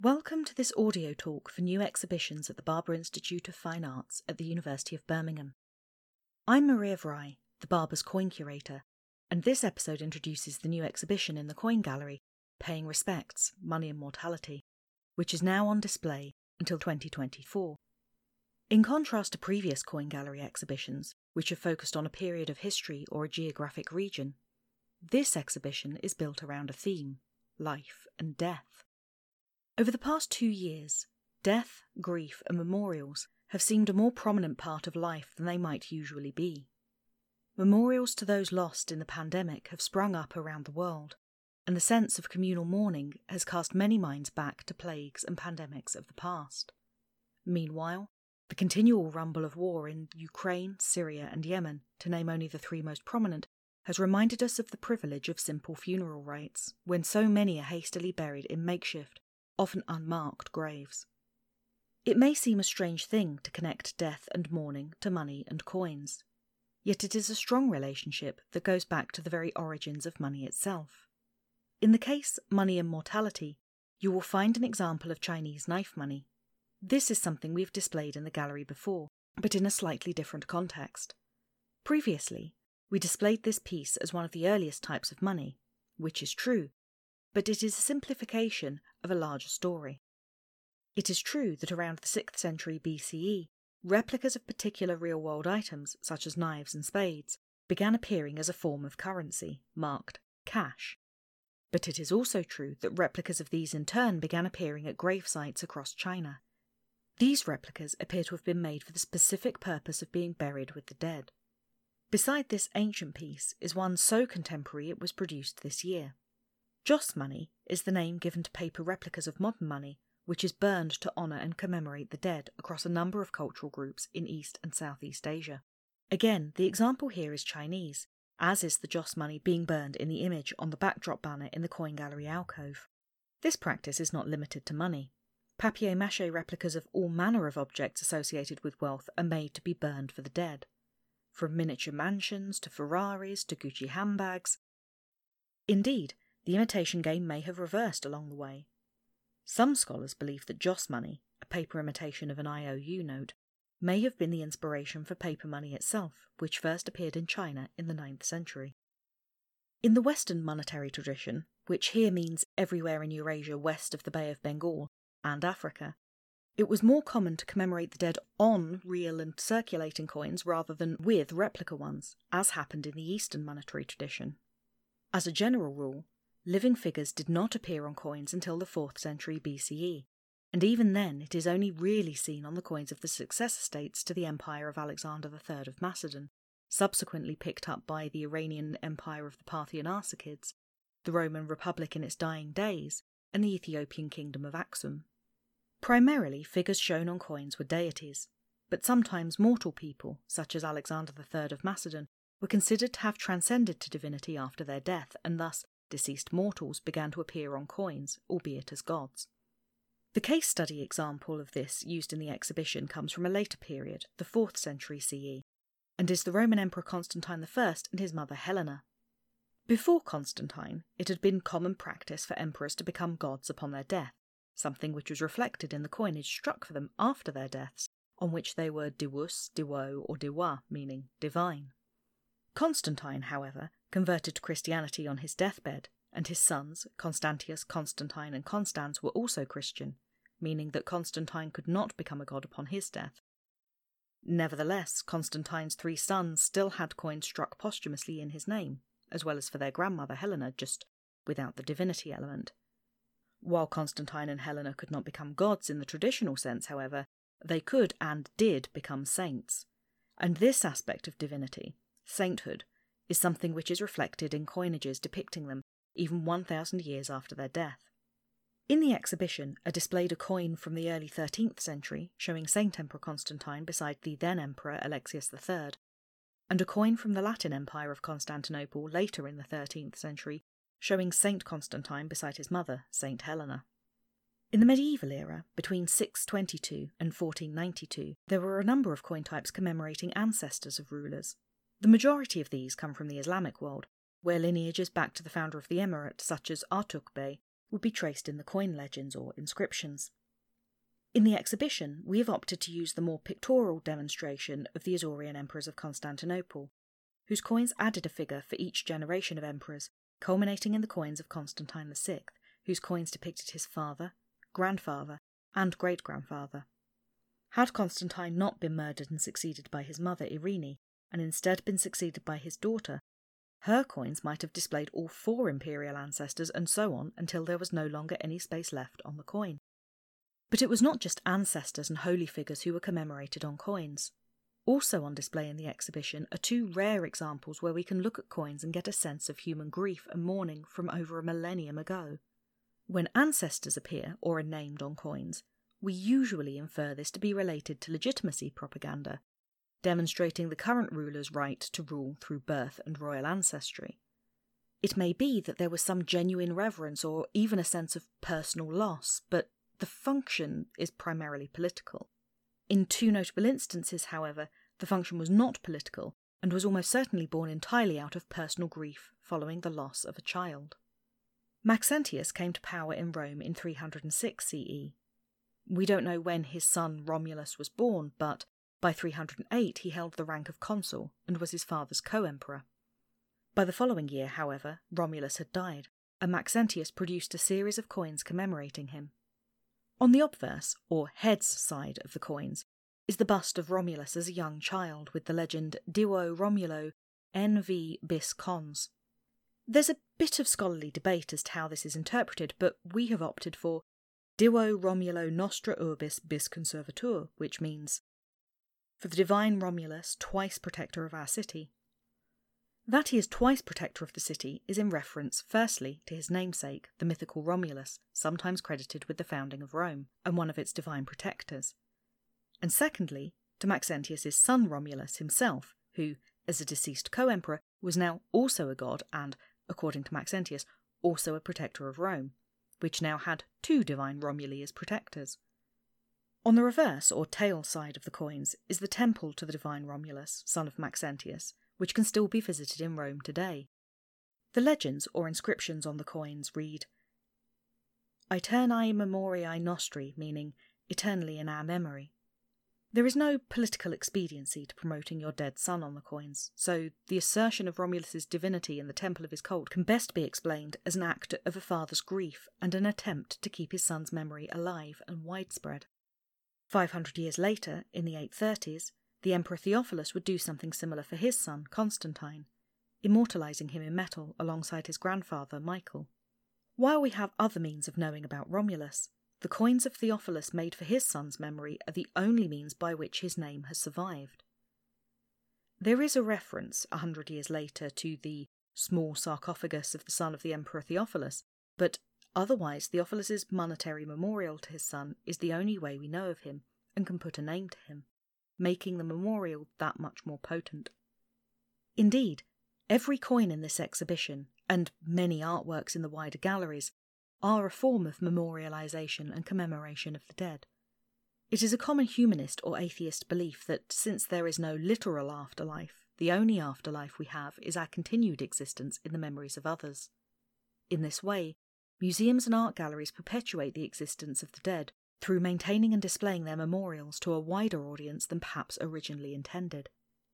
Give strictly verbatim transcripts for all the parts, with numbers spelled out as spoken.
Welcome to this audio talk for new exhibitions at the Barber Institute of Fine Arts at the University of Birmingham. I'm Maria Vrij, the Barber's Coin Curator, and this episode introduces the new exhibition in the Coin Gallery, Paying Respects, Money and Mortality, which is now on display until twenty twenty-four. In contrast to previous Coin Gallery exhibitions, which have focused on a period of history or a geographic region, this exhibition is built around a theme, life and death. Over the past two years, death, grief and memorials have seemed a more prominent part of life than they might usually be. Memorials to those lost in the pandemic have sprung up around the world, and the sense of communal mourning has cast many minds back to plagues and pandemics of the past. Meanwhile, the continual rumble of war in Ukraine, Syria and Yemen, to name only the three most prominent, has reminded us of the privilege of simple funeral rites, when so many are hastily buried in makeshift, often unmarked graves. It may seem a strange thing to connect death and mourning to money and coins, yet it is a strong relationship that goes back to the very origins of money itself. In the case Money and Mortality, you will find an example of Chinese knife money. This is something we've displayed in the gallery before, but in a slightly different context. Previously, we displayed this piece as one of the earliest types of money, which is true, but it is a simplification of a larger story. It is true that around the sixth century B C E, replicas of particular real-world items, such as knives and spades, began appearing as a form of currency, marked cash. But it is also true that replicas of these in turn began appearing at grave sites across China. These replicas appear to have been made for the specific purpose of being buried with the dead. Beside this ancient piece is one so contemporary it was produced this year. Joss money is the name given to paper replicas of modern money, which is burned to honour and commemorate the dead across a number of cultural groups in East and Southeast Asia. Again, the example here is Chinese, as is the Joss money being burned in the image on the backdrop banner in the Coin Gallery alcove. This practice is not limited to money. Papier-mâché replicas of all manner of objects associated with wealth are made to be burned for the dead. From miniature mansions to Ferraris to Gucci handbags. Indeed, the imitation game may have reversed along the way. Some scholars believe that Joss money, a paper imitation of an I O U note, may have been the inspiration for paper money itself, which first appeared in China in the ninth century. In the Western monetary tradition, which here means everywhere in Eurasia west of the Bay of Bengal and Africa, it was more common to commemorate the dead on real and circulating coins rather than with replica ones, as happened in the Eastern monetary tradition. As a general rule, living figures did not appear on coins until the fourth century B C E, and even then it is only really seen on the coins of the successor states to the empire of Alexander the Third of Macedon, subsequently picked up by the Iranian empire of the Parthian Arsacids, the Roman Republic in its dying days, and the Ethiopian kingdom of Aksum. Primarily, figures shown on coins were deities, but sometimes mortal people, such as Alexander the Third of Macedon, were considered to have transcended to divinity after their death, and thus deceased mortals began to appear on coins, albeit as gods. The case study example of this used in the exhibition comes from a later period, the fourth century C E, and is the Roman Emperor Constantine the First and his mother Helena. Before Constantine, it had been common practice for emperors to become gods upon their death, something which was reflected in the coinage struck for them after their deaths, on which they were divus, diwo, or diwa, meaning divine. Constantine, however, converted to Christianity on his deathbed, and his sons, Constantius, Constantine and Constans, were also Christian, meaning that Constantine could not become a god upon his death. Nevertheless, Constantine's three sons still had coins struck posthumously in his name, as well as for their grandmother Helena, just without the divinity element. While Constantine and Helena could not become gods in the traditional sense, however, they could and did become saints, and this aspect of divinity, sainthood, is something which is reflected in coinages depicting them even one thousand years after their death. In the exhibition are displayed a coin from the early thirteenth century showing Saint Emperor Constantine beside the then Emperor Alexius the Third, and a coin from the Latin Empire of Constantinople later in the thirteenth century showing Saint Constantine beside his mother, Saint Helena. In the medieval era, between six twenty-two and fourteen ninety-two, there were a number of coin types commemorating ancestors of rulers. The majority of these come from the Islamic world, where lineages back to the founder of the emirate, such as Artuk Bey, would be traced in the coin legends or inscriptions. In the exhibition, we have opted to use the more pictorial demonstration of the Isaurian emperors of Constantinople, whose coins added a figure for each generation of emperors, culminating in the coins of Constantine the Sixth, whose coins depicted his father, grandfather, and great-grandfather. Had Constantine not been murdered and succeeded by his mother Irene, and instead been succeeded by his daughter, her coins might have displayed all four imperial ancestors and so on until there was no longer any space left on the coin. But it was not just ancestors and holy figures who were commemorated on coins. Also on display in the exhibition are two rare examples where we can look at coins and get a sense of human grief and mourning from over a millennium ago. When ancestors appear or are named on coins, we usually infer this to be related to legitimacy propaganda, demonstrating the current ruler's right to rule through birth and royal ancestry. It may be that there was some genuine reverence or even a sense of personal loss, but the function is primarily political. In two notable instances, however, the function was not political and was almost certainly born entirely out of personal grief following the loss of a child. Maxentius came to power in Rome in three hundred six C E. We don't know when his son Romulus was born, but by three hundred eight he held the rank of consul and was his father's co-emperor. By the following year, however, Romulus had died, and Maxentius produced a series of coins commemorating him. On the obverse, or heads side of the coins, is the bust of Romulus as a young child with the legend Divo Romulo N V bis cons. There's a bit of scholarly debate as to how this is interpreted, but we have opted for Divo Romulo Nostra Urbis bis conservatur, which means, for the divine Romulus, twice protector of our city. That he is twice protector of the city is in reference, firstly, to his namesake, the mythical Romulus, sometimes credited with the founding of Rome, and one of its divine protectors, and secondly, to Maxentius's son Romulus himself, who, as a deceased co-emperor, was now also a god and, according to Maxentius, also a protector of Rome, which now had two divine Romuli as protectors. On the reverse, or tail side of the coins, is the temple to the divine Romulus, son of Maxentius, which can still be visited in Rome today. The legends or inscriptions on the coins read Aeternae memoriae nostri, meaning eternally in our memory. There is no political expediency to promoting your dead son on the coins, so the assertion of Romulus's divinity in the temple of his cult can best be explained as an act of a father's grief and an attempt to keep his son's memory alive and widespread. Five hundred years later, in the eight thirties, the Emperor Theophilus would do something similar for his son, Constantine, immortalising him in metal alongside his grandfather, Michael. While we have other means of knowing about Romulus, the coins of Theophilus made for his son's memory are the only means by which his name has survived. There is a reference, a hundred years later, to the small sarcophagus of the son of the Emperor Theophilus, but otherwise Theophilus's monetary memorial to his son is the only way we know of him and can put a name to him, making the memorial that much more potent. Indeed, every coin in this exhibition, and many artworks in the wider galleries, are a form of memorialisation and commemoration of the dead. It is a common humanist or atheist belief that since there is no literal afterlife, the only afterlife we have is our continued existence in the memories of others. In this way, museums and art galleries perpetuate the existence of the dead through maintaining and displaying their memorials to a wider audience than perhaps originally intended.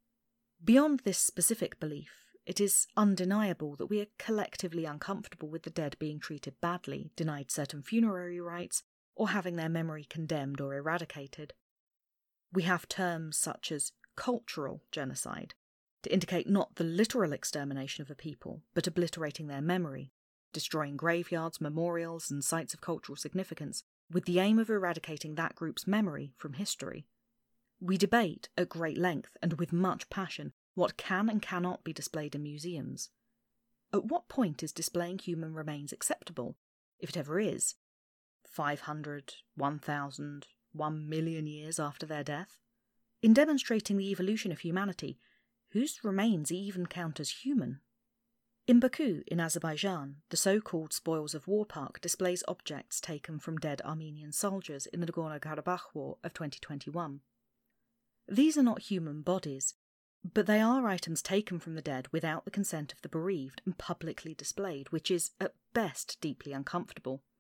Beyond this specific belief, it is undeniable that we are collectively uncomfortable with the dead being treated badly, denied certain funerary rites, or having their memory condemned or eradicated. We have terms such as cultural genocide to indicate not the literal extermination of a people, but obliterating their memory, destroying graveyards, memorials, and sites of cultural significance, with the aim of eradicating that group's memory from history. We debate at great length and with much passion what can and cannot be displayed in museums. At what point is displaying human remains acceptable, if it ever is? five hundred, one thousand, one million years after their death? In demonstrating the evolution of humanity, whose remains even count as human? In Baku, in Azerbaijan, the so-called Spoils of War Park displays objects taken from dead Armenian soldiers in the Nagorno-Karabakh War of twenty twenty-one. These are not human bodies, but they are items taken from the dead without the consent of the bereaved and publicly displayed, which is, at best, deeply uncomfortable.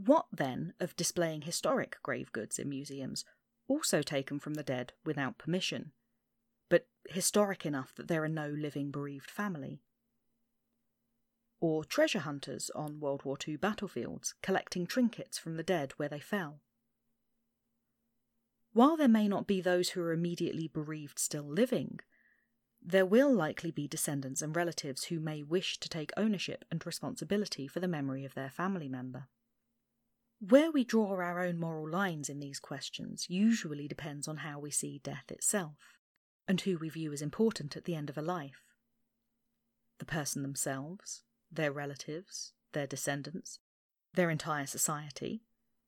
What then of displaying historic grave goods in museums, also taken from the dead without permission, but historic enough that there are no living bereaved family? Or treasure hunters on World War Two battlefields collecting trinkets from the dead where they fell? While there may not be those who are immediately bereaved still living, there will likely be descendants and relatives who may wish to take ownership and responsibility for the memory of their family member. Where we draw our own moral lines in these questions usually depends on how we see death itself, and who we view as important at the end of a life. The person themselves, their relatives, their descendants, their entire society.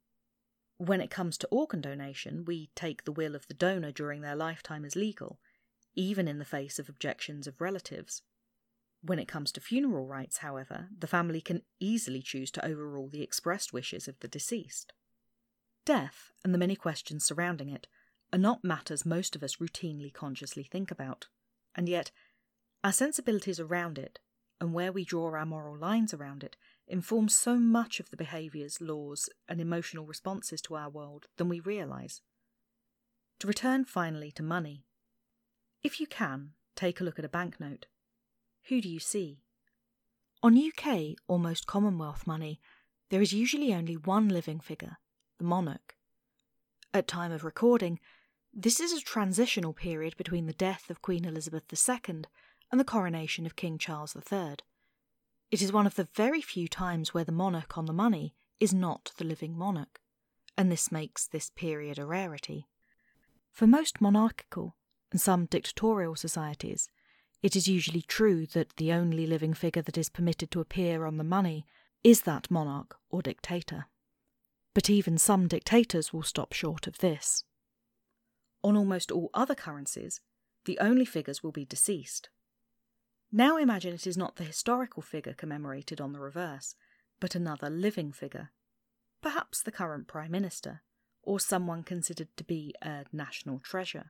When it comes to organ donation, we take the will of the donor during their lifetime as legal, even in the face of objections of relatives. When it comes to funeral rites, however, the family can easily choose to overrule the expressed wishes of the deceased. Death, and the many questions surrounding it, are not matters most of us routinely consciously think about, and yet our sensibilities around it, and where we draw our moral lines around it, inform so much of the behaviours, laws, and emotional responses to our world than we realise. To return finally to money. If you can, take a look at a banknote. Who do you see? On U K or most Commonwealth money, there is usually only one living figure, the monarch. At time of recording, this is a transitional period between the death of Queen Elizabeth the Second and the coronation of King Charles the Third. It is one of the very few times where the monarch on the money is not the living monarch, and this makes this period a rarity. For most monarchical and some dictatorial societies, it is usually true that the only living figure that is permitted to appear on the money is that monarch or dictator. But even some dictators will stop short of this. On almost all other currencies, the only figures will be deceased. Now imagine it is not the historical figure commemorated on the reverse, but another living figure, perhaps the current Prime Minister, or someone considered to be a national treasure.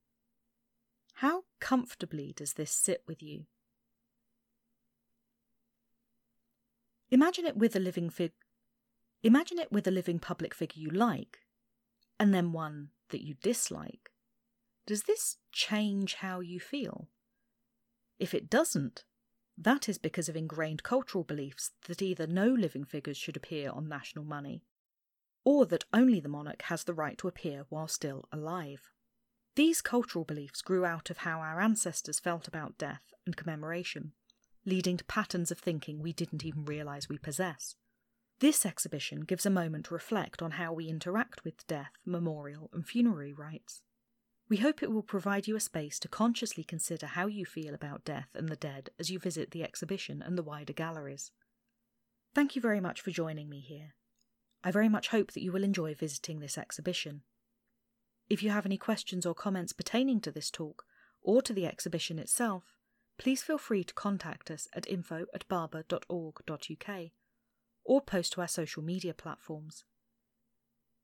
How comfortably does this sit with you? Imagine it with a living fig. Imagine it with a living public figure you like, and then one that you dislike. Does this change how you feel? If it doesn't, that is because of ingrained cultural beliefs that either no living figures should appear on national money, or that only the monarch has the right to appear while still alive. These cultural beliefs grew out of how our ancestors felt about death and commemoration, leading to patterns of thinking we didn't even realise we possess. This exhibition gives a moment to reflect on how we interact with death, memorial and funerary rites. We hope it will provide you a space to consciously consider how you feel about death and the dead as you visit the exhibition and the wider galleries. Thank you very much for joining me here. I very much hope that you will enjoy visiting this exhibition. If you have any questions or comments pertaining to this talk, or to the exhibition itself, please feel free to contact us at info at barber dot org dot uk, or post to our social media platforms.